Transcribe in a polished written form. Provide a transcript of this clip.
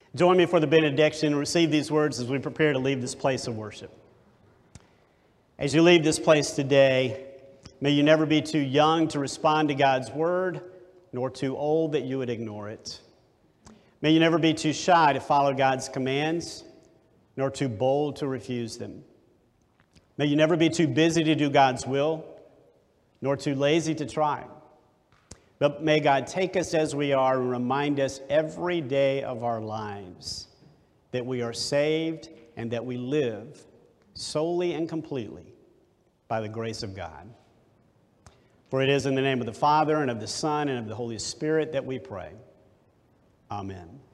Join me for the benediction and receive these words as we prepare to leave this place of worship. As you leave this place today, may you never be too young to respond to God's word, nor too old that you would ignore it. May you never be too shy to follow God's commands, nor too bold to refuse them. May you never be too busy to do God's will, nor too lazy to try. But may God take us as we are and remind us every day of our lives that we are saved and that we live solely and completely by the grace of God. For it is in the name of the Father, and of the Son, and of the Holy Spirit that we pray. Amen.